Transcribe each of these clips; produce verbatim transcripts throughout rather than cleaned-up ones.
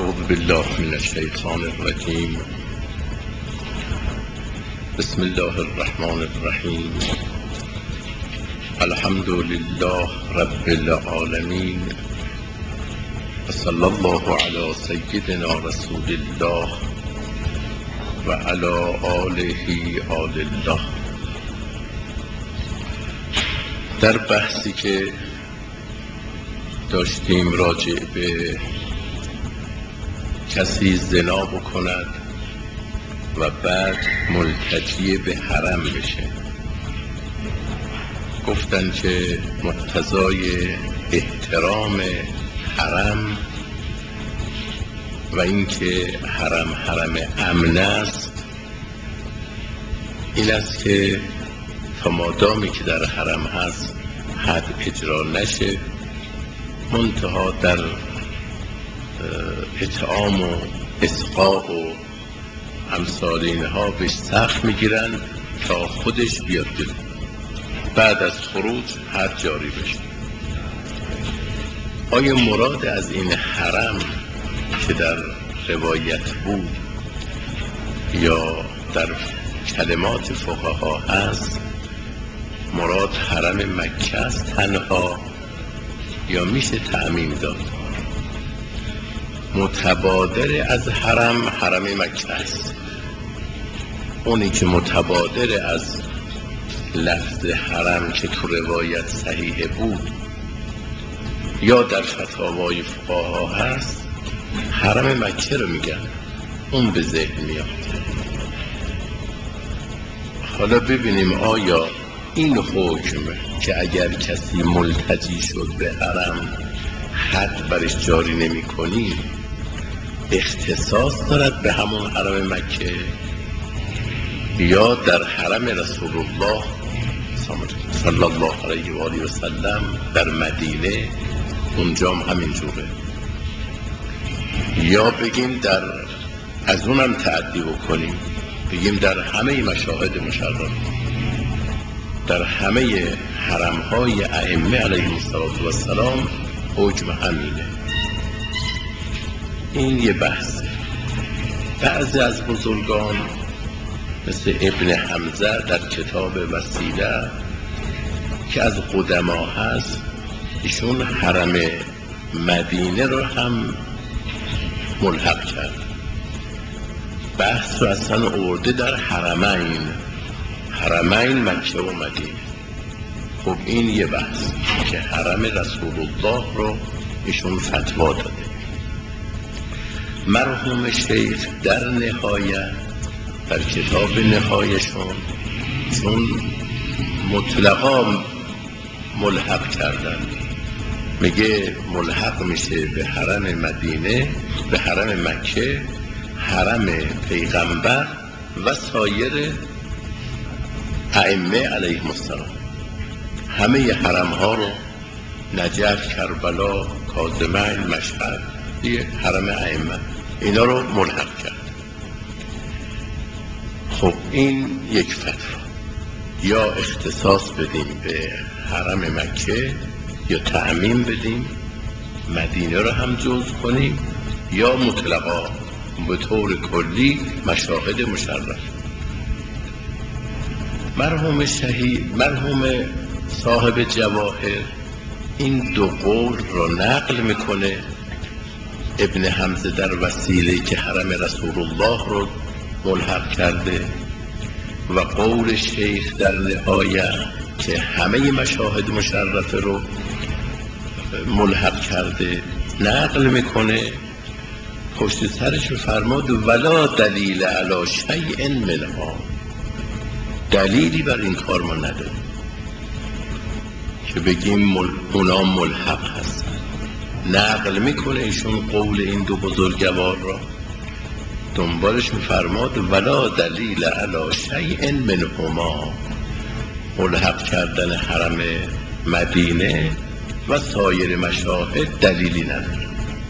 اعوذ بالله من الشیطان الرجیم. بسم الله الرحمن الرحیم. الحمد لله رب العالمین و صلی الله علی سیدنا رسول الله و علی آله آل الله. در بحثی که داشتیم راجع به کسی زنا بکند و بعد ملتجی به حرم بشه، گفتن که مقتضای احترام حرم و اینکه حرم حرم امن است این است که تا مادامی که در حرم هست حد اجرا نشه، منتها در اطعام و اسقاء و امثال اینها بهش سخت میگیرن تا خودش بیاد جلو، بعد از خروج حد جاری بشه. آیا مراد از این حرم که در روایت بود یا در کلمات فقها هست مراد حرم مکه است تنها یا میشه تعمیم داد؟ متبادر از حرم حرم مکه است. اونی که متبادر از لفظ حرم که تو روایت صحیح بود یا در فتاوای فقها هست حرم مکه رو میگن، اون به ذهن میاد. حالا ببینیم آیا این حکم که اگر کسی ملتجی شد به حرم حد برش جاری نمی کنیم اختصاص دارد به همون حرم مکه یا در حرم رسول الله صلی الله علیه و آله و سلم در مدینه اونجا هم همینجوره، یا بگیم در از اونم تعدی بکنیم بگیم در همه مشاهد مشرف، در همه حرمهای ائمه علیهم السلام حکم همینه. این یه بحثه. بعضی از بزرگان مثل ابن حمزه در کتاب وسیله که از قدما هست ایشون حرم مدینه رو هم ملحق کرد، بحث رو اصلا آورده در حرمین، حرمین مکه و مدینه. خب این یه بحث که حرم رسول الله رو ایشون فتوا داده. مرحوم شیخ در نهایت در کتاب نهایشون چون مطلقا ملحق کردن، میگه ملحق میشه به حرم مدینه، به حرم مکه، حرم پیغمبر و سایر ائمه علیهم السلام. همه حرم ها رو نجف، کربلا، کاظمین، مشهد، یه حرم ائمه، اینا رو ملحق کرد. خب این یک فتوا، یا اختصاص بدیم به حرم مکه یا تعمیم بدیم مدینه رو هم جزء کنیم یا مطلقا به طور کلی مشاهد مشرف. مرحوم شهید مرحوم صاحب جواهر این دو قول رو نقل میکنه. ابن حمزه در وسیله که حرم رسول الله رو ملحق کرده و قول شیخ در نهایه که همه مشاهد مشرفه رو ملحق کرده نقل میکنه. پشت سرش فرماد ولا دلیل علی شیء منها، دلیلی بر این کار ما نداریم که بگیم مل... اونا ملحق هستن. نقل میکنه ایشون قول این دو بزرگوار را، دنبالش میفرماد ولا دلیل علی شیء منهما، ملحق کردن حرم مدینه و سایر مشاهد دلیلی نداره.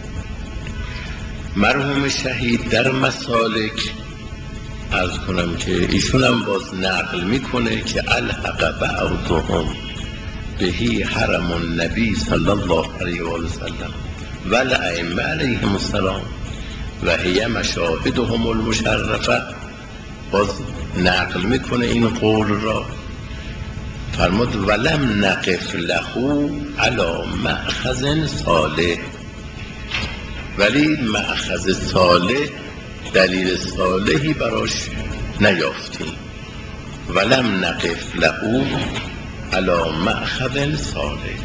مرحوم شهید در مسالک عرض کنم که ایشون هم باز نقل میکنه که الحق بعضهم بهی حرم النبی صلی الله علیه و سلم و الائمه علیهم السلام، و هی مشاهدهم المشرفه، باز نقل میکنه این قول را، فرمود ولم نقف له علی مأخذ صالح، ولی مأخذ صالح، دلیل صالحی براش نیافتیم. ولم نقف له علی مأخذ صالح.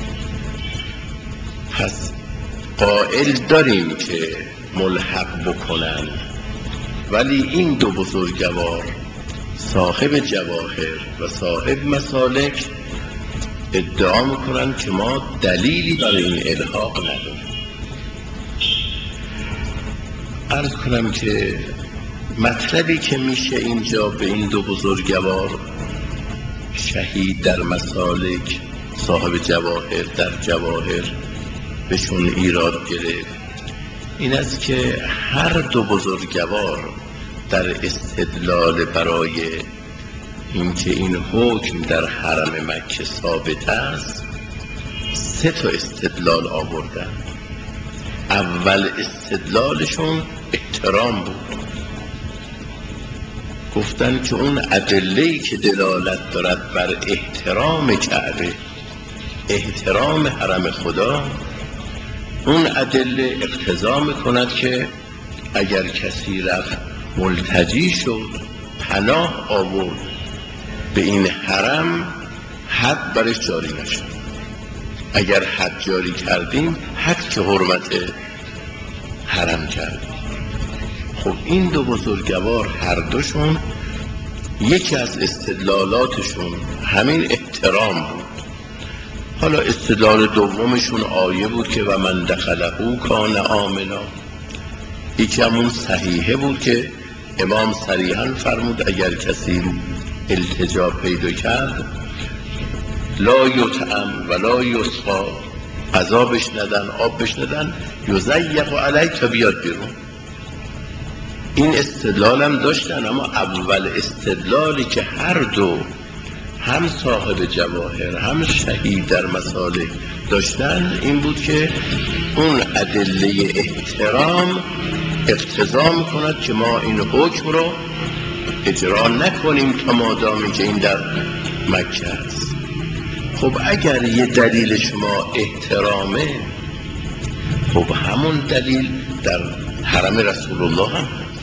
پس قائل داریم که ملحق بکنن، ولی این دو بزرگوار صاحب جواهر و صاحب مسالک ادعا میکنن که ما دلیلی برای این الحاق نداریم. عرض کنم که مطلبی که میشه اینجا به این دو بزرگوار، شهید در مسالک، صاحب جواهر در جواهر، بهشون ایراد گرفت، این است که هر دو بزرگوار در استدلال برای اینکه این حکم در حرم مکه ثابت است سه تا استدلال آوردن. اول استدلالشون احترام بود، گفتن که اون ادله‌ای که دلالت دارد بر احترام کعبه، احترام حرم خدا، اون ادله اقتضا میکند که اگر کسی رفت ملتجی شد، پناه آورد به این حرم، حد برش جاری نشد. اگر حد جاری کردیم، حد که حرمت حرم کردیم. خب این دو بزرگوار هر دوشون یکی از استدلالاتشون همین احترام بود. حالا استدلال دومشون آیه بود که و من دخله کان آمنا، یکی همون صحیحه بود که امام صریحاً فرمود اگر کسی التجا پیدا کرد لا یطعم ولا یسقا، غذا بش ندن، آب بش ندن، یضیق علیه تا بیاد بیرون. این استدلال هم داشتن، اما اول استدلالی که هر دو، هم صاحب جواهر هم شهید در مسالک داشتن، این بود که اون ادله احترام اقتضا میکند که ما این حکم رو اجرا نکنیم تا مادامی که این در مکه است. خب اگر یه دلیل شما احترامه، خب همون دلیل در حرم رسول الله هم هست.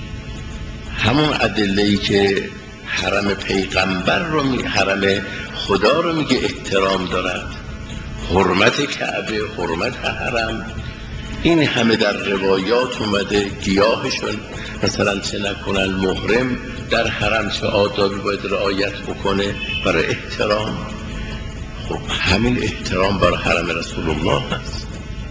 همون ادله‌ای که حرم پیغمبر رو می... حرم خدا رو میگه احترام دارد، حرمت کعبه، حرمت حرم، این همه در روایات اومده. گیاهشون مثلا چه نکنن، محرم در حرم چه آدابی باید رعایت بکنه برای احترام. خب همین احترام برای حرم رسول الله هست.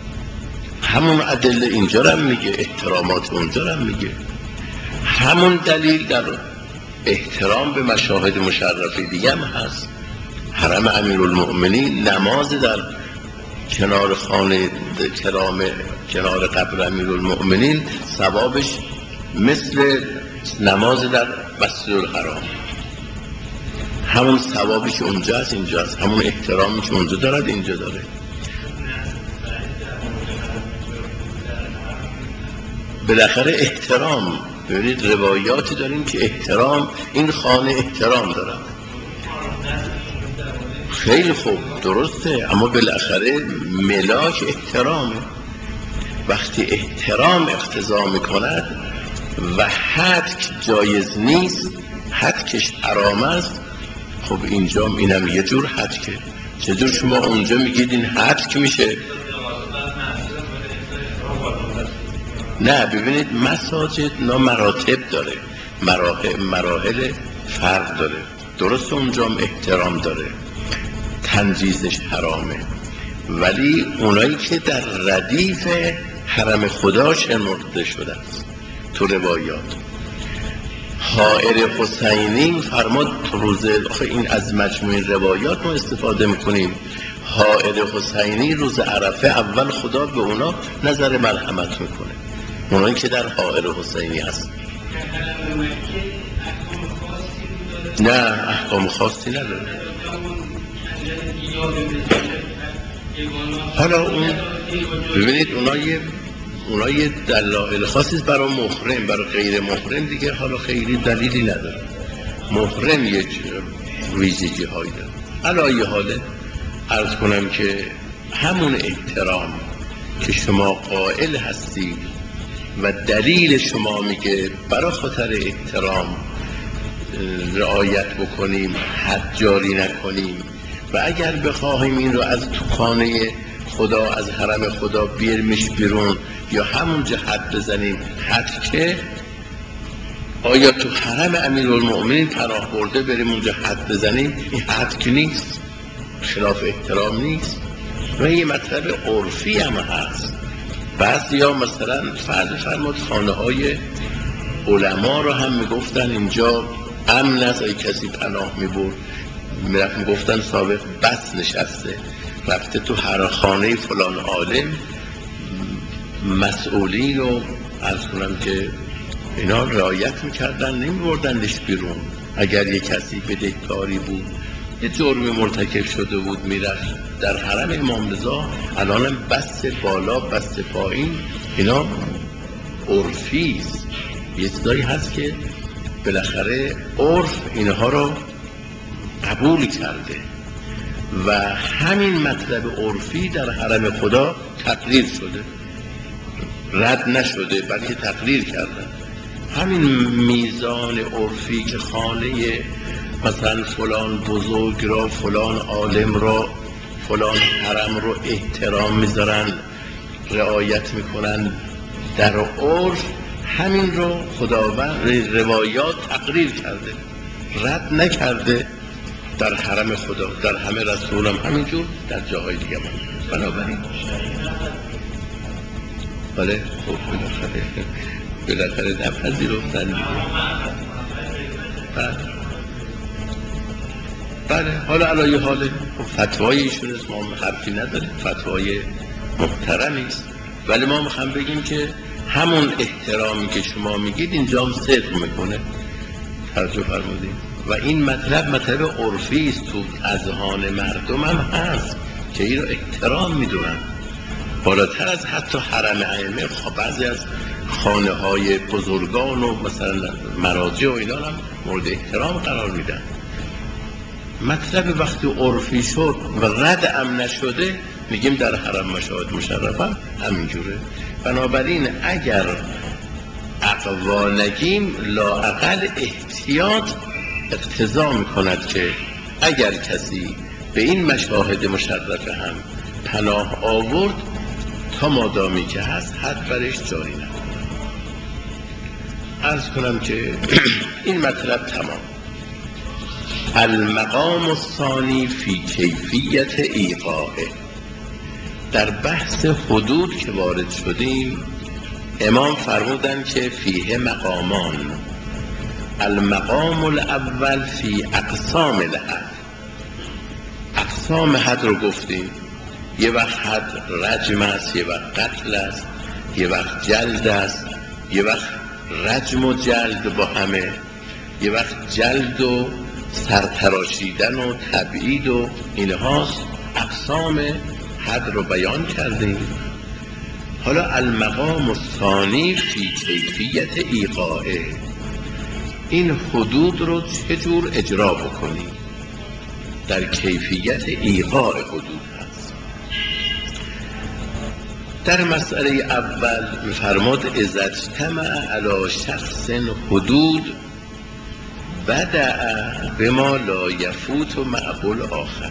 همون ادله اینجا رو هم میگه، احترامات اونجا رو هم میگه. همون دلیل در احترام به مشاهد مشرفه دیگه هم هست. حرم امیرالمؤمنین، نماز در کنار خانه کرام، کنار قبر امیرالمؤمنین، ثوابش مثل نماز در مسجد الحرام. همون ثوابش اونجا هست اینجا هست، همون احترامی که اونجا دارد اینجا داره. بالاخره احترام، ببینید روایاتی داریم که احترام، این خانه احترام دارد. خیلی خوب، درسته، اما بالاخره ملاک احترامه. وقتی احترام اقتضا میکند و حد جایز نیست، حد کش حرام است، خب اینجا اینم یه جور حد که، چجور شما اونجا میگید این حد که میشه؟ نه، ببینید مساجد نا مراتب داره، مراحل, مراحل فرق داره. درست اونجا هم احترام داره، تنجیزش حرامه، ولی اونایی که در ردیف حرم خدا شمرده شده است تو روایات. حائر حسینی فرمود تو روزه، آخه این از مجموع روایات ما استفاده میکنیم. حائر حسینی روز عرفه اول خدا به اونا نظر مرحمت میکنه، اونایی که در حائر حسینی هست. نه، احکام خاصی نداره. حالا اون ببینید اونا یه اونا یه دلایل خاصی برای محرم، برای غیر محرم دیگه حالا خیلی دلیلی نداره. محرم یک ویژگی هایی داره. علایه حاله عرض کنم که همون احترام که شما قائل هستید و دلیل شما میگه برای خاطر احترام رعایت بکنیم، حد جاری نکنیم و اگر بخواهیم این رو از تو خانه خدا، از حرم خدا بیرمیش بیرون یا همونجا حد بزنیم، حد که آیا تو حرم امیرالمؤمنین پناه برده بریم اونجا حد بزنیم؟ این حد که نیست، خلاف احترام نیست و یه مطلب عرفی هم هست. بعضی ها مثلا فرض فرمود خانه های علما رو هم میگفتن اینجا امن است، ای کسی پناه میبرد میرفت میگفتن سابق بس نشسته رفته تو هر خانه فلان عالم، مسئولین رو عرض کنم که اینا رعایت میکردن، نمیبردنش بیرون. اگر یک کسی بدهکاری بود، یه جرمی مرتکب شده بود، میرفت در حرم امام رضا. الانم بس بالا بس پایین اینا عرفی است، یه چیزایی هست که بالاخره عرف اینها رو قبول کرده و همین مطلب عرفی در حرم خدا تقریر شده، رد نشده بلکه تقریر کردن. همین میزان عرفی که خانه مثلا فلان بزرگ را، فلان عالم را، فلان حرم رو احترام میذارن، رعایت میکنن در عرف، همین رو خداوند روایات تقریر کرده، رد نکرده. در حرم خدا، در همه رسول هم همینجور، در جاهای دیگه هم. بنابراین بله خوب بالاخره بالاخره نپذیرفتن دیگه. بله بله حالا علایه حاله فتوای ایشون است، ما حرفی نداریم، فتوای محترمی است، ولی ما میخوام بگیم که همون احترامی که شما میگید اینجا هم صدق میکنه. توجه فرمودید؟ و این مطلب مطلب عرفی است، تو اذهان مردم هم هست که این رو احترام میدونن، بالاتر از حتی حرم ائمه. بعضی از خانه های بزرگان و مثلا مراجع و اینا هم مورد احترام قرار میدن. مطلب وقتی عرفی شد و رد ام نشده، میگیم در حرم مشاهد مشرفه همینجوره. بنابراین اگر اقوا نگیم، لااقل احتیاط اقتضا میکند که اگر کسی به این مشاهد مشرفه هم پناه آورد، تا مادامی که هست حد برش جاری نکنه. عرض کنم که این مطلب تمام. المقام الثانی فی کیفیت ایقاعه. در بحث حدود که وارد شدیم، امام فرمودن که فیه مقامان. المقام الاول فی اقسام الحد. اقسام حد رو گفتیم، یه وقت حد رجم است، یه وقت قتل است، یه وقت جلد است، یه وقت رجم و جلد با همه، یه وقت جلد و سرتراشیدن و تبعید و اینهاست. اقسام حد رو بیان کردیم. حالا المقام الثانی فی کیفیت ایقاعه، این حدود رو چجور اجرا بکنیم، در کیفیت ایقاع حدود هست. در مسئله اول می‌فرماد اذا اجتمع علی شخص حدود بدأ بما لا یفوت معه الاخر.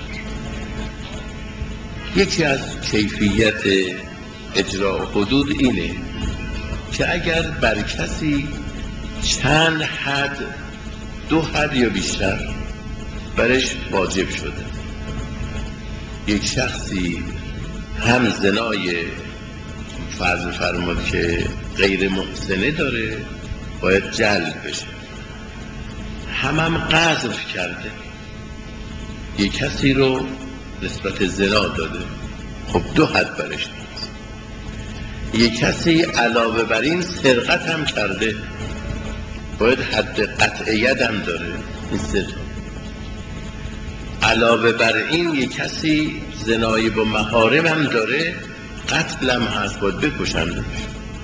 یکی از کیفیت اجرا حدود اینه که اگر بر کسی چند حد، دو حد یا بیشتر برش واجب شده، یک شخصی هم زنای فرض فرمود که غیر محسنه داره باید جلد بشه، هم هم قذف کرده، یک کسی رو نسبت زنا داده، خب دو حد برش نیست. یک کسی علاوه بر این سرقت هم کرده، باید حد قطعیت هم داره، این سه تا. علاوه بر این یک کسی زنایی با محارم هم داره، قتل هم هست، باید بکشنش.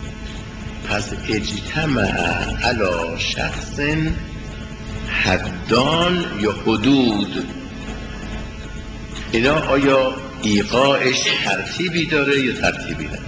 پس اجتمع علی شخص حدان یا حدود، اینا آیا ایقاعش ترتیبی داره یا ترتیبی نداره؟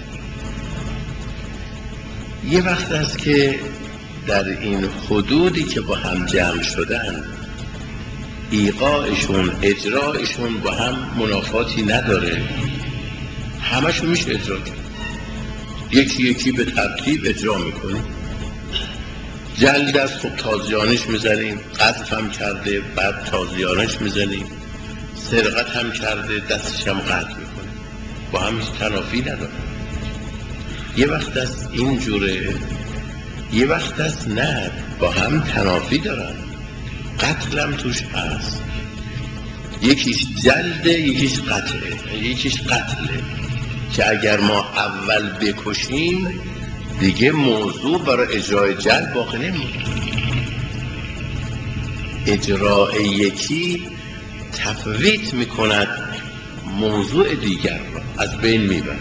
یه وقت است که در این حدودی که با هم جمع شدن ایقاعشون اجرایشون با هم منافاتی نداره، همشون میشه اجرا کرد، یکی یکی به ترتیب اجرا میکنیم. جلد از خب تازیانش میزنیم، قذف هم کرده بعد تازیانش میزنیم، سرقت هم کرده دستش هم قطع میکنیم، با هم هیچ تنافی نداره. یه وقت است اینجوره، یه وقت است نه، با هم تنافی دارن، قتل هم توش هست، یکیش جلده یکیش قتله، یکیش قتله که اگر ما اول بکشیم دیگه موضوع برای اجرای جلد باقی نمیمونه. اجرای یکی تفویت میکند موضوع دیگر را، از بین میبرد.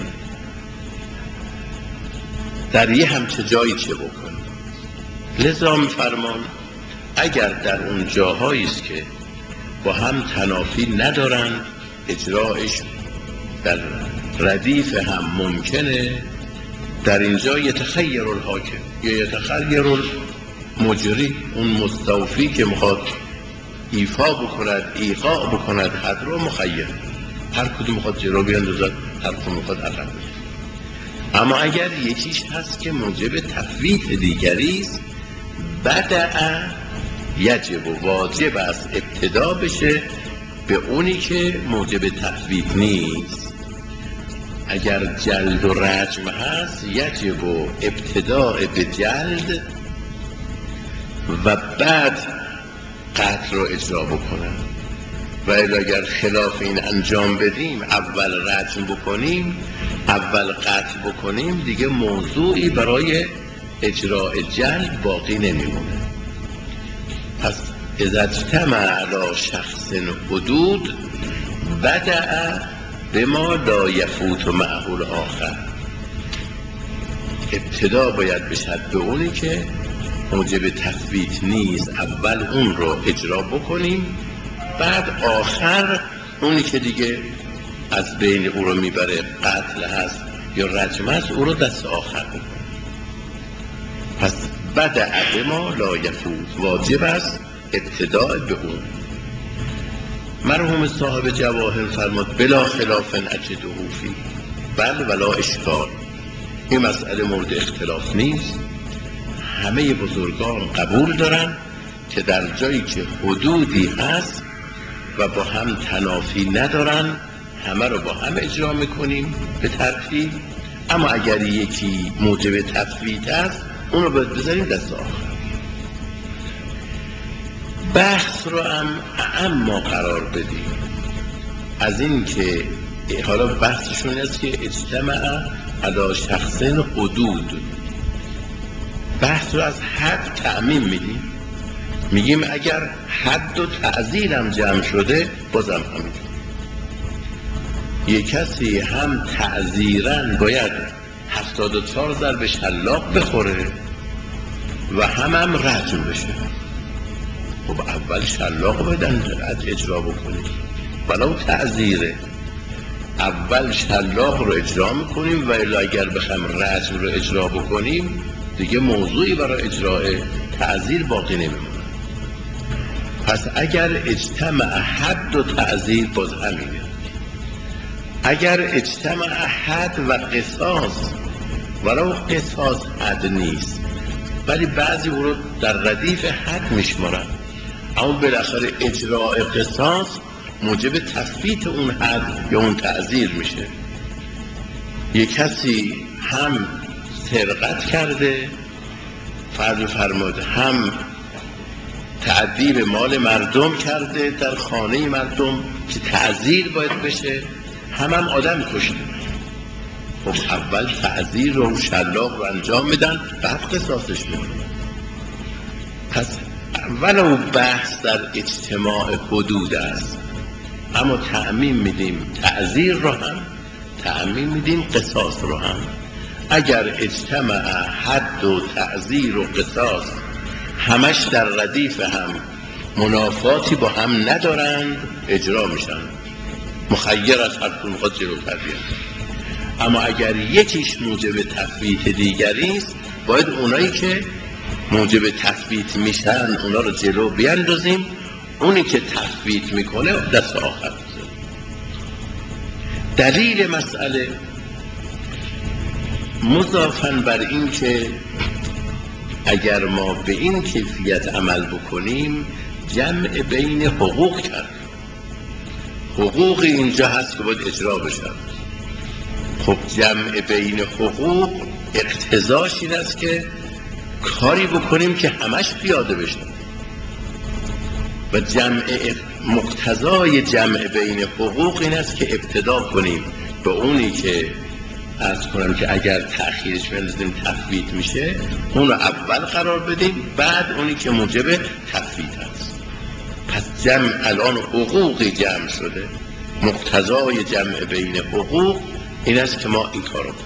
در یه همچه جایی چه بکنیم؟ لذا میفرمان اگر در اون جاهایی است که با هم تنافی ندارن، اجرایش در ردیف هم ممکنه، در اینجا یتخیر الحاکم یا یتخیر المجری، اون مستوفی که میخواد ایفا بکند ایقاع بکند حد رو مخیر، هر کدوم میخواد جلو بیاندازد، هر کدوم میخواد عقب بندازد. اما اگر یکیش هست که موجب تفویت دیگری است، بدأ یجب و واجب است ابتدا بشه به اونی که موجب تفویت نیست. اگر جلد و رجم هست یجب و ابتداء به جلد و بعد قتل رو اجرا بکنن، و اگر خلاف این انجام بدیم، اول رجم بکنیم اول قتل بکنیم، دیگه موضوعی برای اجراء جلد باقی نمیمونه. پس اذا اجتمع علی شخص حدود بدأ بما لا یفوت معه الاخر، ابتدا باید بشد به اونی که موجب تفویت نیست، اول اون رو اجرا بکنیم، بعد آخر اونی که دیگه از بین او رو میبره، قتل هست یا رجم هست، او رو دست آخر بکنیم. پس بدأ بما لا یفوت، واجب است ابتداء به اون. مرحوم صاحب جواهر فرمود بلا خلاف اجده فی بل ولا اشکال، این مسئله مورد اختلاف نیست، همه بزرگان قبول دارن که در جایی که حدودی هست و با هم تنافی ندارن همه رو با هم اجرا میکنیم به ترتیب. اما اگر یکی موجب تفویت است اون رو باید بذاریم دست آخر. بحث رو هم اما قرار بدیم از این که حالا بحثشون است که اجتمع علی شخص حدود، بحث رو از حد تعمیم میدیم، میگیم اگر حد و تعزیر هم جمع شده بازم همین، یک کسی هم تعزیرن باید هفتاد و چهار ضرب شلاق بخوره و هم هم رجم بشه. خب اول شلاق بدن اجرا بکنیم، ولو تعزیره اول شلاق رو اجرا میکنیم، و اگر بخوایم رجم رو اجرا بکنیم دیگه موضوعی برای اجرای تعزیر باقی نمیمونه. پس اگر اجتمع حد و تعزیر باز همینه. اگر اجتمع حد و قصاص، ولو قصاص حد نیست ولی بعضی او رو در ردیف حد میشمارن، اما بالاخره اجراء قصاص موجب تفویت اون حد یا اون تعزیر میشه. یک کسی هم سرقت کرده فرض فرمود، هم تعدی به مال مردم کرده در خانه مردم که تعزیر باید بشه، هم هم آدم کشته. خب اول تعزیر رو شلاق رو انجام میدن بعد قصاصش میکنن. پس ولو بحث در اجتماع حدود است، اما تعمیم میدیم تعزیر رو هم، تعمیم میدیم قصاص رو هم. اگر اجتمع حد و تعزیر و قصاص همش در ردیف هم منافاتی با هم ندارند اجرا میشن، مخیر از هر کدوم خود جلوتر بیاد. اما اگر یکیش موجب تفویت دیگری است باید اونایی که موجب تفویت میشن اونا رو جلو بیاندازیم، اونی که تفویت میکنه دست آخر بزنیم. دلیل مسئله مضافاً بر این که اگر ما به این کیفیت عمل بکنیم جمع بین حقوق کرد. حقوق اینجا هست که باید اجرا بشن. خب جمع بین حقوق اقتضاش این است که کاری بکنیم که همش پیاده بشه و جمع مقتضای جمع بین حقوق این است که ابتدا کنیم به اونی که عرض کنم که اگر تأخیرش بندازیم تفویت میشه اون رو اول قرار بدیم، بعد اونی که موجب تفویت هست. پس جمع الان حقوقی جمع شده، مقتضای جمع بین حقوق این است که ما این کار رو کنیم.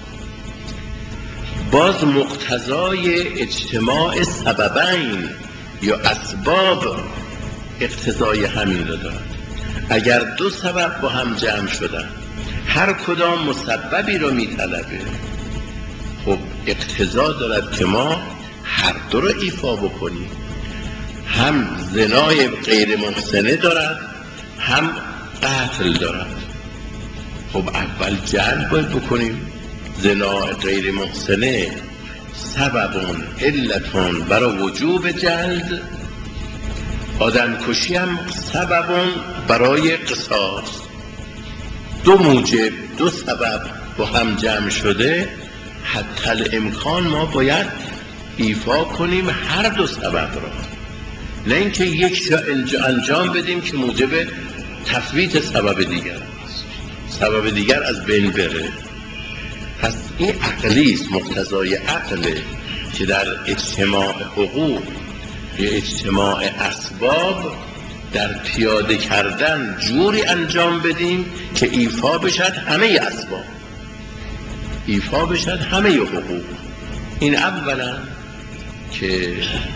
باز مقتضای اجتماع سببین یا اسباب اقتضای همین رو دارن. اگر دو سبب با هم جمع شدن هر کدام مسببی رو میطلبه، خب اقتضا دارد که ما هر دو رو ایفا بکنیم. هم زنای غیر محسنه دارد هم قتل دارد. خب اول جلب باید بکنیم. زنا غیر محسنه سببون علتون برای وجوب جلد، آدم کشی هم سببون برای قصاص. دو موجب دو سبب با هم جمع شده، حتی الامکان ما باید ایفا کنیم هر دو سبب را، نه اینکه یک جا انجام بدیم که موجب تفویت سبب دیگر است، سبب دیگر از بین بره. پس این عقلی است، مقتضای عقله که در اجتماع حقوق یا اجتماع اسباب در پیاده کردن جوری انجام بدیم که ایفا بشد همه اسباب، ایفا بشد همه حقوق. این اولا که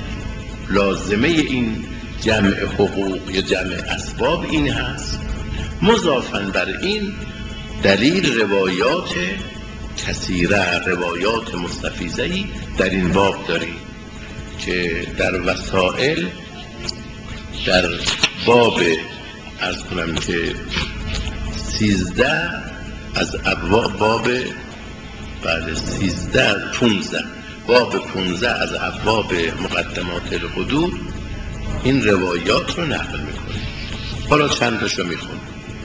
لازمه این جمع حقوق یا جمع اسباب این هست. مضافاً بر این دلیل روایات کثیره، روایات مستفیضه‌ای در این باب داریم که در وسائل در باب عرض کنم که سیزده از ابواب، باب بعد سیزده پونزده باب پونزده از ابواب مقدمات الحدود این روایات رو نقل میکنه. حالا چند تاشو میخونم.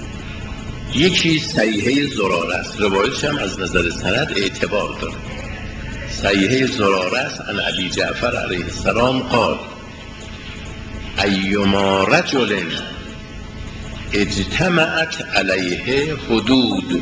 یکی صحیحه زراره است، روایتش هم از نظر سند اعتبار داره. صحیحه زراره است عن ابی جعفر علیه السلام قال ایما رجل اجتمعت علیه حدود،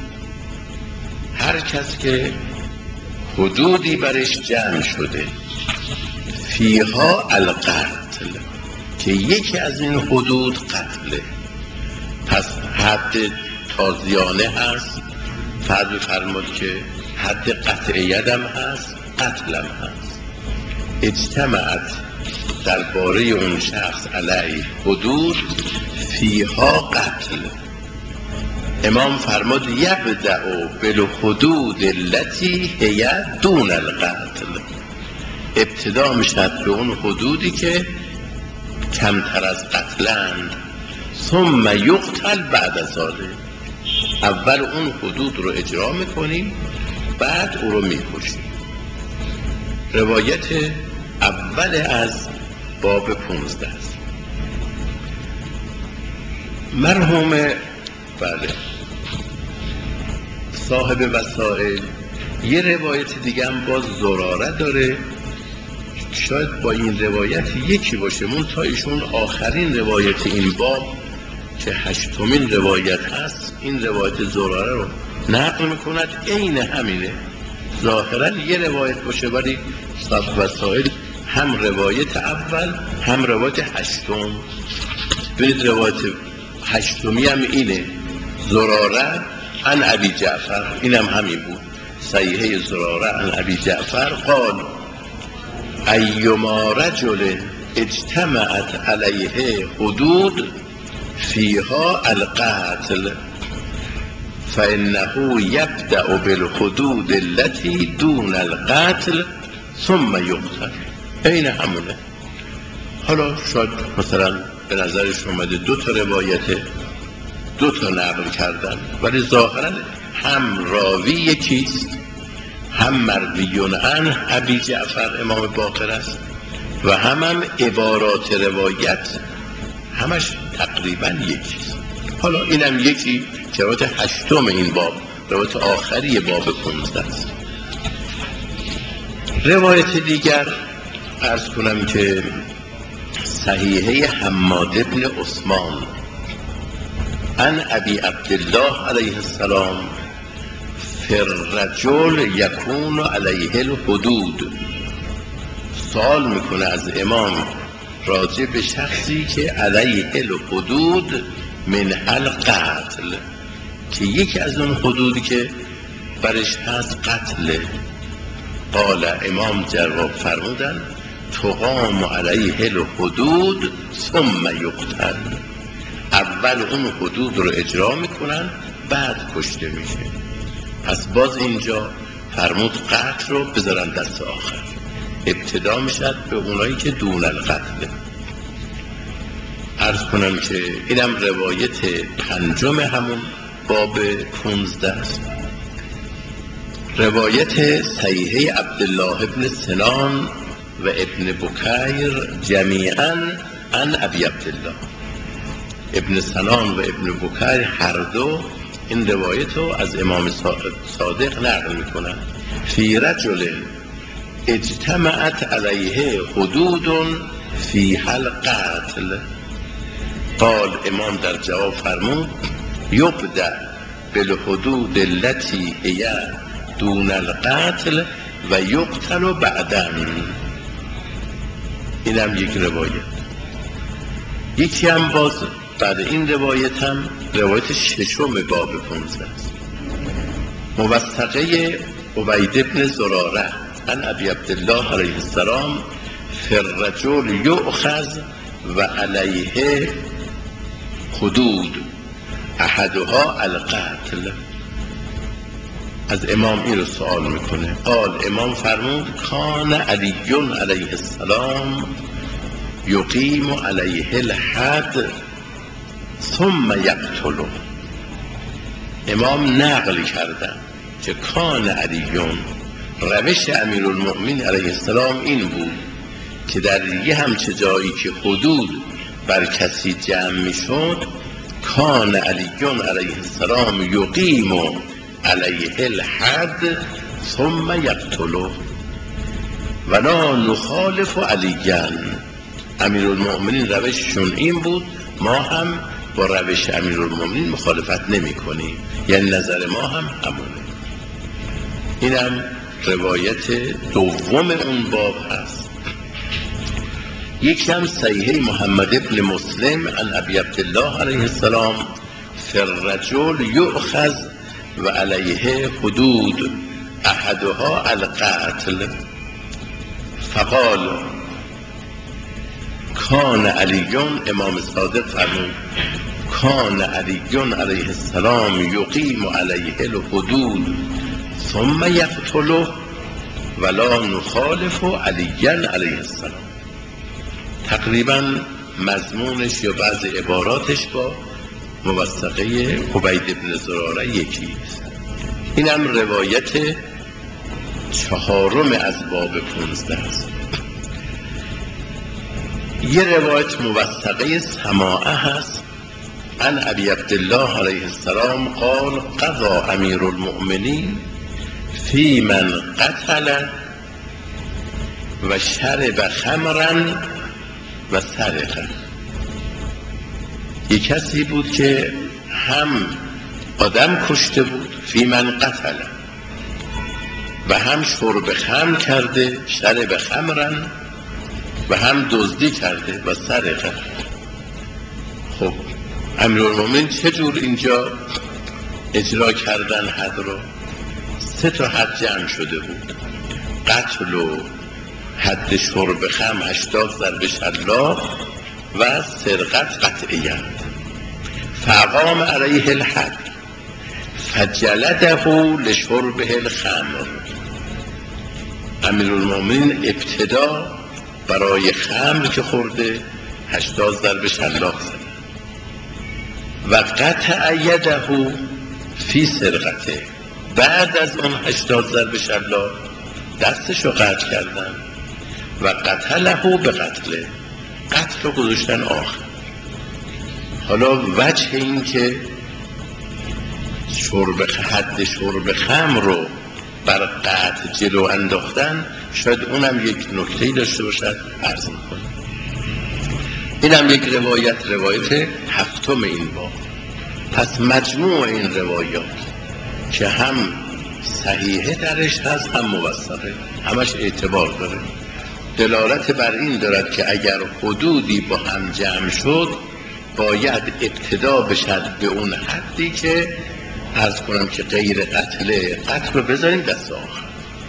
هر کس که حدودی برش جمع شده فیها القتل، که یکی از این حدود قتله، پس حد تازیانه هست، فرض بفرماد که حد قطعیت هم هست، قتل هم هست. اجتماعت درباره اون شخص علیه حدود فیها قتل، امام فرماد یبدأ بالحدود التي هی دون القتل، ابتدا میشد به اون حدودی که کمتر از قتلند، ثم یقتل بعد ذلک، اول اون حدود رو اجرا میکنیم بعد او رو میکشیم. روایت اول از باب پونزده است. مرحوم بله صاحب وسائل یه روایت دیگه هم باز زراره داره، شاید با این روایت یکی باشه، منتها ایشون آخرین روایت این باب که هشتمین روایت هست این روایت زراره رو نقل میکند، عین همینه. ظاهرا یه روایت باشه ولی صاحب وسائل هم روایت اول هم روایت هشتم. ببینید روایت هشتمی هم اینه، زراره عن ابی جعفر، این هم همین بود. صحیحه زراره عن ابی جعفر قال ایما رجل اجتمعت علیه حدود فیها القتل فانه یبدأ بالحدود التي دون القتل ثم یقتل. این همونه. حالا شاید مثلا به نظرش اومده دو تا روایت دو تا نقل کردن، ولی ظاهرا هم راوی یکیست، هم مرویون عن ابی جعفر امام باقر است و هم هم عبارات روایت همش تقریبا یکیست. حالا اینم یکی که روایت هشتم این باب، روایت آخری باب پانزده است. روایت دیگر عرض کنم که صحیحه حماد ابن عثمان عن ابی عبدالله علیه السلام فی الرجل یکون علیه الحدود. سوال میکنه از امام راجع به شخصی که علیه الحدود من القتل، که یکی از اون حدودی که برش هست قتله. قال امام جواب فرمودن تقام علیه الحدود ثم یقتل. اول اون حدود رو اجرا میکنن بعد کشته میشه. پس باز اینجا فرمود قتل رو بذارن دست آخر، ابتدا میشد به اونایی که دون القتله. عرض کنم که اینم روایت پنجم همون باب پونزده است. روایت صحیحه عبدالله ابن سنان و ابن بکیر جمیعا عن ابی عبدالله. ابن سنان و ابن بکیر هر دو این روایت رو از امام صادق نقل میکنن. فی رجل اجتمعت علیه حدود فی القتل. قال امام در جواب فرمود یبدأ بالحدود التي هي دون القتل و یقتل بعدا. اینم یک روایت. یکی هم باز بعد این روایت هم روایت ششم باب پانزده است. موثقه عبید بن زراره عن ابی عبدالله علیه السلام فی الرجل یؤخذ و علیه حدود احدها القتل. از امام این رو سوال میکنه. قال امام فرمود کان علی علیه السلام یقیم علیه الحد ثم یقتله. امام نقل کردن که کان علیون، روش امیرالمؤمنین علیه السلام این بود که در یه همچه جایی که حدود بر کسی جمع میشد کان علیون علیه السلام یقیم علیه الحد ثم یقتله و لا نخالف علیان. امیرالمؤمنین روششون این بود، ما هم با روش امیرالمؤمنین مخالفت نمی کنیم، یعنی نظر ما هم همونه. اینم روایت دوم اون باب هست. یکی هم صحیحه محمد ابن مسلم عن ابی عبدالله علیه السلام فی الرجل یؤخذ و علیه حدود احدها القتل فقال کان علیون، امام صادق فرمود کان علیون علیه السلام یقیم علیه الحدود ثم یقتله ولا نخالف علیان علیه السلام. تقریبا مضمونش یا بعض عباراتش با موثقه عبید بن زراره یکی است. اینم روایت چهارم از باب پانزده است. یه روایت موثقه سماعه هست عن ابی عبدالله علیه السلام قال قضى امیر المؤمنین فی من قتل و شرب خمرا و سرقه. یک کسی بود که هم آدم کشته بود فی من قتل و هم شرب خمر کرده شرب خمرا و هم دزدی کرده و سرقه. خب امیرالمومنین چجور اینجا اجرا کردن حد رو؟ سه تا حد جمع شده بود: قتل و حد شرب خمر هشتاد ضرب شلاق و سرقت قطعیت. فقام علیه الحد فجلده لشربه الخمر. امیرالمومنین ابتدا برای خمر که خورده هشتاد ضرب شلاق زد و قطع یده فی سرقته. بعد از اون هشتاد ضرب شلاق دستشو قطع کردن و قتله به قتله، قتل رو گذاشتن آخر. حالا وجه این که شرب حد شرب خمر رو بر قطع جلو انداختن، شاید اونم یک نکته‌ای داشته باشد عرض می‌کنم. اینم یک روایت، روایت هفتم این باب. پس مجموع این روایات که هم صحیحه درش هست هم موثقه، همش اعتبار داره، دلالت بر این دارد که اگر حدودی با هم جمع شد باید ابتدا بشد به اون حدی که عرض کنم که غیر قتله، قتل رو بذاریم دست آخر.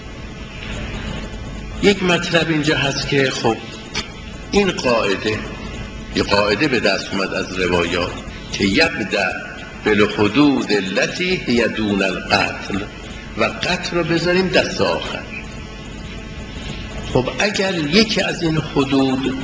یک مطلب اینجا هست که خب این قاعده، یه قاعده به دست اومد از روایات که یبدأ بالحدود التي هی دون القتل و قتل رو بذاریم دست آخر. خب اگر یکی از این حدود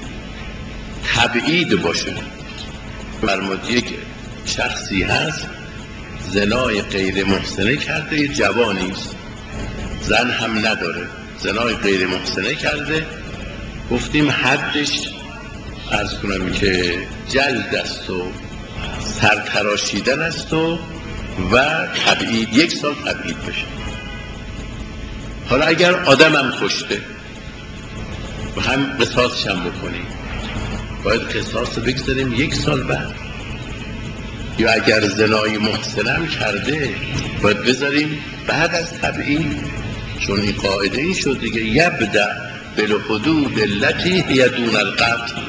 تبعید باشه، فرمود یک شخصی هست زنای غیر محسنه کرده، یه جوانیست، زن هم نداره، زنای غیر محسنه کرده، گفتیم حدش عرض کنم که جلد است و سرتراشیدن است و و تبعید، یک سال تبعید بشه. حالا اگر آدم هم کشته و هم قصاصش هم بکنیم، باید قصاص رو بگذاریم یک سال بعد. یا اگر زنای محسنه هم کرده باید بذاریم بعد از تبعید، چون این قاعده این شد دیگه، یبدأ بالحدود التي هی دون القتل،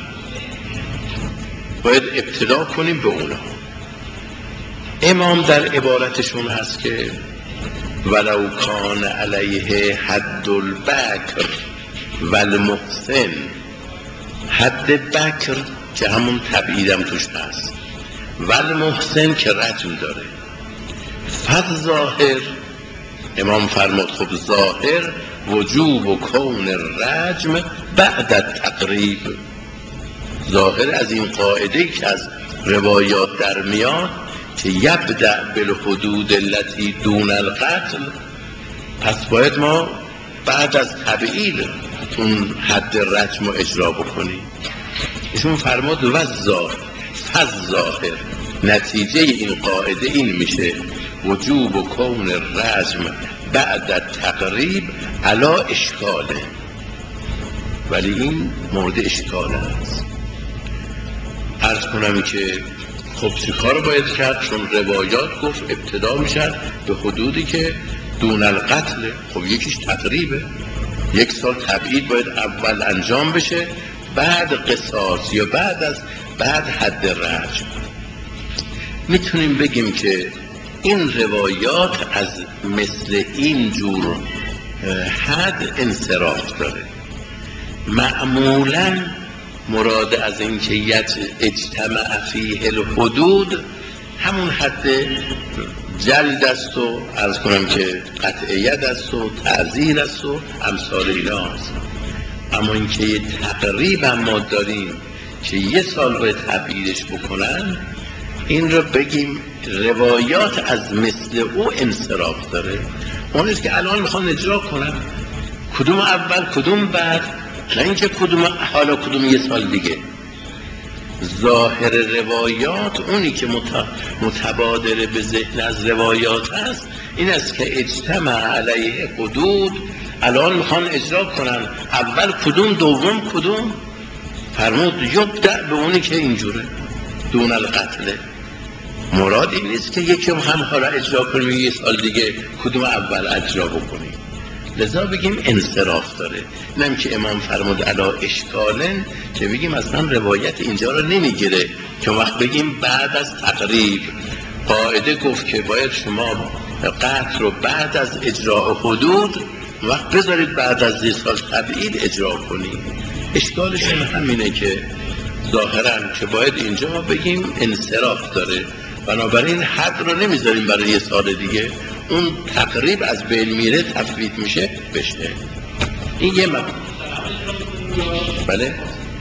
باید ابتدا کنیم به اونا. امام در عبارتشون هست که ولو کان علیه حد البکر و المحسن، حد بکر که همون تبعیدم توش هست و المحسن که رجم داره. فض ظاهر، امام فرمود خب ظاهر وجوب و کون الرجم بعد التقریب، ظاهر از این قاعده که از روایات در میاد که یبدأ بالحدود التي دون القتل، پس باید ما بعد از تبعید اون حد رجم رو اجرا بکنیم. ایشون فرمود و ظاهر، فض ظاهر، نتیجه این قاعده این میشه وجوب و کون الرجم بعد التقریب علا اشکاله، ولی این مورد اشکال است. عرض کنم که خب چه کار باید کرد؟ چون روایات گفت ابتدا میشد به حدودی که دون القتل، خب یکیش تقریبه، یک سال تبعید باید اول انجام بشه، بعد قصاص یا بعد از بعد حد رجم. میتونیم بگیم که این روایات از مثل این جور حد انصراف داره. معمولاً مراد از این که اجتماع فیه الحدود همون حد جلد است و عرض کنم که قطعیت است و تعزیر است و امثال ایناست. اما این که یه تقریب هم ما داریم که یه سال باید تبعیدش بکنن، این رو بگیم روایات از مثل او انصراف داره. اونیست که الان میخوان اجرا کنن، کدوم اول کدوم بعد، نه اینکه کدوم حالا کدوم یه سال دیگه. ظاهر روایات اونی که متبادر به ذهن از روایات هست این است که اجتماع علیه حدود، الان میخوان اجرا کنن، اول کدوم دوم کدوم. فرمود یبدأ به اونی که اینجوره دون القتله. مراد این نیست که یکی هم حالا اجرا کنیم یه سال دیگه کدوم اول اجرا بکنیم، لذا بگیم انصراف داره. اینم که امام فرمود علا اشکالن، که بگیم اصلا روایت اینجا رو نمیگیره که وقت بگیم بعد از تقریب. قاعده گفت که باید شما قطع رو بعد از اجراع حدود وقت بذارید بعد از سی سال تبعید اجرا کنید. اشکالشون همینه که ظاهرا که باید اینجا بگیم انصراف داره، بنابراین حد رو نمیذاریم برای یه سال دیگه، اون تقریب از بین میره تفویت میشه بشه. این یه مطلب. بله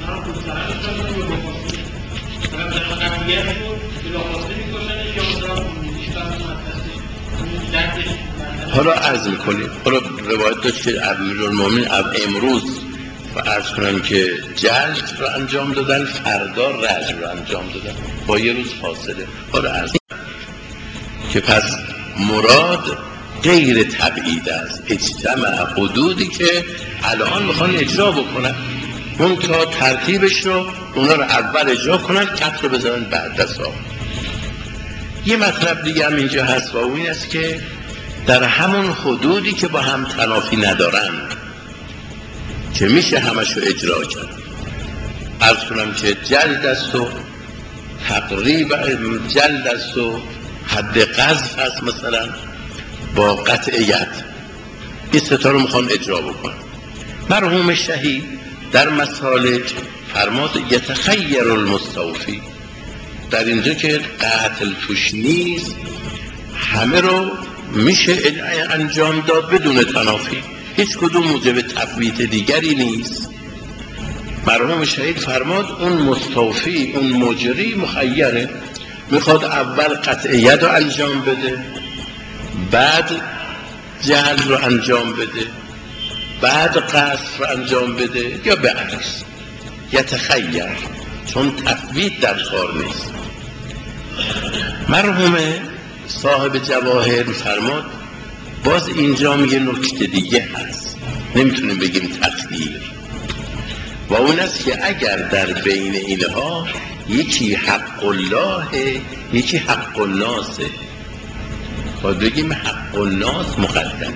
حالا عرض میکنیم، حالا روایت داشت که امیرالمومنین امروز و عرض کنم که جلد رو انجام دادن، فردا رجم رو انجام دادن با یه روز فاصله. حالا عرض که پس مراد غیر تبعید است، اجتماع حدودی که الان میخوان اجرا بکنن، اون تا ترتیبش رو اونا رو اول اجرا کنن، کف رو بزنن بعد از آن. یه مطلب دیگه هم اینجا هست و اون این است که در همون حدودی که با هم تنافی ندارن که میشه همش رو اجرا کرد، عرض کنم که جلد است و تقریبا جلد است و حد قذف هست مثلا با قطعیت، این ستا رو میخوان اجرا بکنن. مرحوم شهید در مسالک فرماد یتخیر المستوفی، در اینجا که قتل توش نیست همه رو میشه انجام داد بدون تنافی، هیچ کدوم موجب تفویت دیگری نیست. مرحوم شهید فرماد اون مستوفی، اون مجری مخیره، میخواد اول قطعیت رو انجام بده، بعد جهل رو انجام بده، بعد قصد رو انجام بده، یا به عکس یتخیر، چون تفویت در کار نیست. مرحوم صاحب جواهر فرماد باز اینجا یه نکته دیگه هست، نمیتونیم بگیم تخییر، و اون است که اگر در بین اینها یکی حق الله یکی حق الناسه، باید بگیم حق الناس مقدم.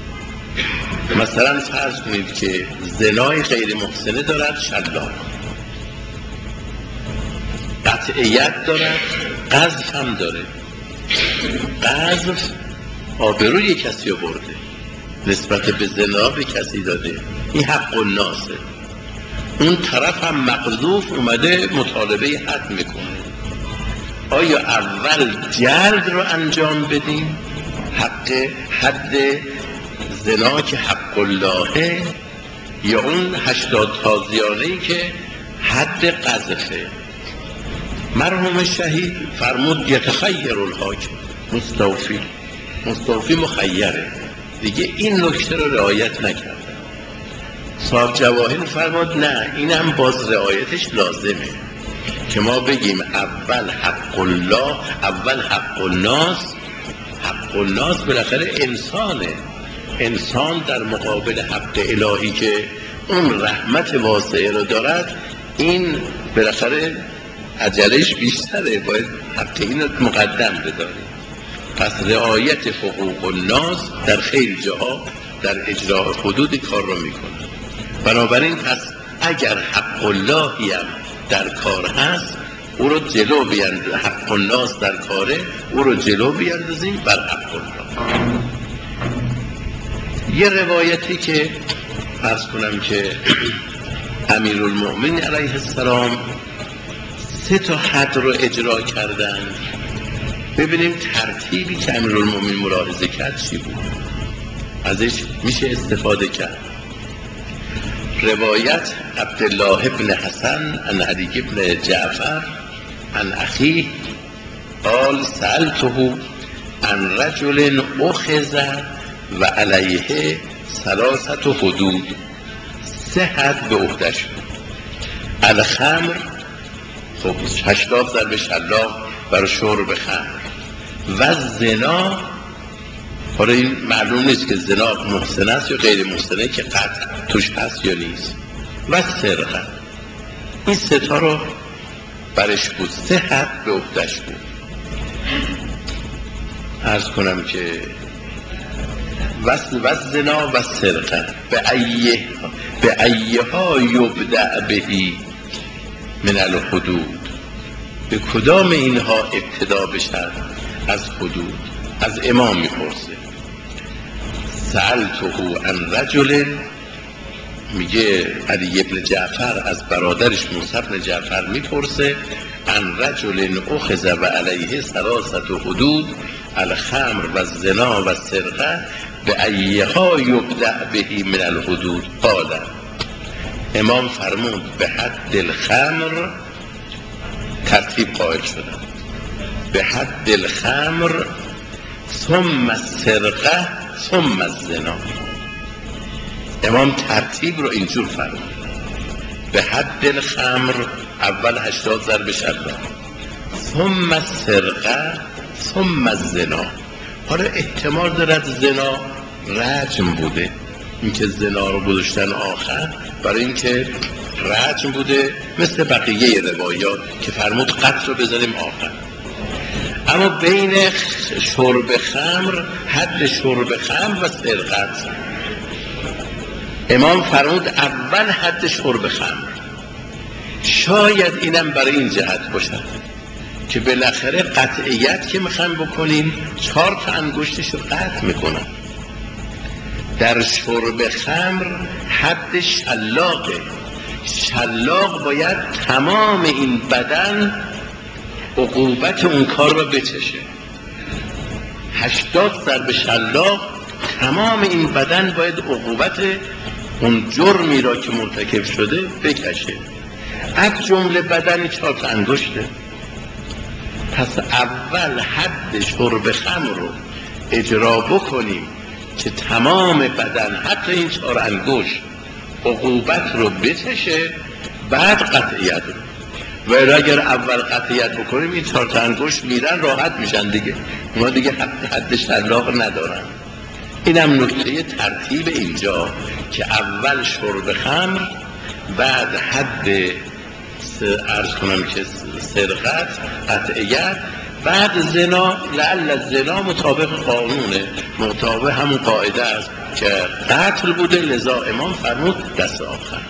مثلا فرض کنید که زنای غیر محسنه دارد شلاق، قطعیت دارد، قذف هم داره. قذف آبروی کسی رو برده، نسبت به زنا به کسی داده، این حق الناسه. اون طرف هم مقذوف اومده مطالبه حد میکنه، آیا اول جلد رو انجام بدیم حق حد زنا که حق اللهه، یا اون هشتاد تازیانه‌ای که حد قذفه؟ مرحوم شهید فرمود یتخیر الحاکم، مستوفی مستوفی مخیره دیگه، این نکته رو رعایت نکرده. صاحب جواهر فرمود نه، اینم باز رعایتش لازمه که ما بگیم اول حق الله، اول حق الناس. حق الناس بالاخره انسانه، انسان در مقابل حق الهی که اون رحمت واسعه رو دارد، این بالاخره عجلش بیشتره، باید حق این رو مقدم بداریم. پس رعایت حقوق الناس در خیلی جاها در اجراع حدود کار رو میکنه. بنابراین پس اگر حق اللهی هم در کار هست او رو جلو بیاندازیم، حق الناس در کاره او رو جلو بیاندازیم بر حق الله. یه روایتی که عرض کنم که امیرالمومنین علیه السلام سه تا حد رو اجرا کردند، ببینیم ترتیبی که امیرالمومنین ملاحظه کرد چی بود، ازش میشه استفاده کرد. روایت عبدالله ابن حسن عن علی ابن جعفر عن اخیه قال سألته عن رجل اخذ و علیه ثلاثه حدود، سه حد به عهده‌اش بود. الخمر، خب هشتاد ضرب شلاق برای شرب خمر، و زنا، حالا این معلوم نیست که زنا محسن است یا غیر محسنه که قطع توش هست یا نیست، و سرقه، این سه تا رو برش بود، سه حد به عهده‌اش بود. عرض کنم که و زنا و سرقه به ایه به ایها یبدأ بهی من الحدود، به کدام اینها ابتدا بشد از حدود؟ از امام میپرسه سألته عن رجل، میگه علی ابن جعفر از برادرش موسی بن جعفر میپرسه عن رجل اخذ و علیه ثلاثه حدود الخمر و الزنا و السرقه به ایها یبدأ بهی من الحدود قال. امام فرمود به حد الخمر، ترتیب قائل شدن، به حد الخمر ثم السرقه ثم الزنا. امام ترتیب رو اینجور فرمود به حد الخمر اول هشتاد ضرب شلاق، ثم السرقه ثم الزنا. حالا احتمال دارد زنا رجم بوده، اینکه زنا رو گذاشتن آخر برای اینکه رجم بوده، مثل بقیه روایات که فرمود قتل رو بذاریم آخر. اما بین شرب خمر، حد شرب خمر و سرقت، امام فرمود اول حد شرب خمر. شاید اینم برای این جهت باشد که بالاخره قطعیت که میخوایم بکنیم چهار تا انگشتش رو قطع میکنن. در شرب خمر حد شلاقه، شلاق باید تمام این بدن عقوبت اون کار رو بچشه. هشتاد ضرب شلاق تمام این بدن باید عقوبت اون جرمی را که مرتکب شده بکشه. از جمله بدن چهار تا انگشته. پس اول حد شرب خمر رو اجرا بکنیم که تمام بدن حتی این چهار انگشت عقوبت رو بچشه، بعد قطعیت رو. و اگر اول قطعیت بکنیم این چهار تا انگشت میرن راحت میشن دیگه، اونا دیگه حد, حد شلاق ندارن. اینم نکته ترتیب اینجا که اول شرب خمر، بعد حد عرض کنم که سرقت قطعیت، بعد زنا. لعل زنا مطابق قانونه، مطابق همون قاعده است که قتل بوده، لذا امام فرمود دست آخر.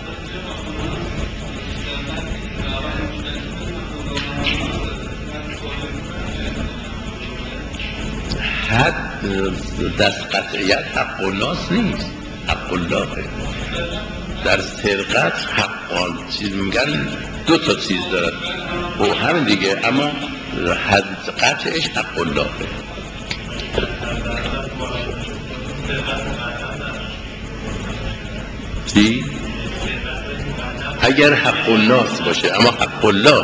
حد دست قطعیت حق الناس نیست، حق الله. در سرقت حقان چیز میگن دو تا چیز دارد و همین دیگه، اما حد قطعش حق الله. چی؟ اگر حق الناس باشه، اما حق الله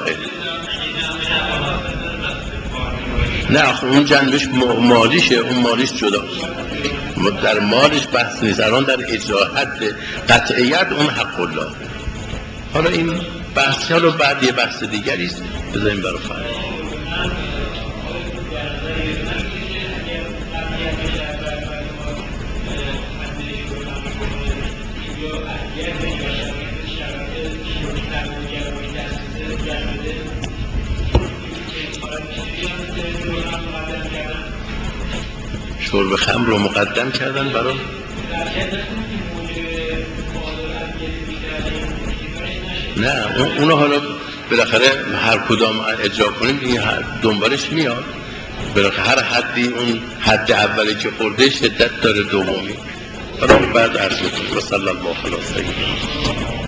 نه، اون جنبش مالیشه، اون مالیش جداست، در مالش بحث نیست. الان در اجرا حد قطعیت اون حق الله. حالا این بحث رو بعد یه بحث دیگری است، بذاریم برای فرق. شرب خمر رو مقدم کردن برای نه اونو حالا بالاخره هر کدام اجرا کنیم این دنبالش میاد، بالاخره هر حدی اون حد اولی که خورده شدت داره دومی. حالا بعد عرض کنیم. و صلی الله علیه و سلم.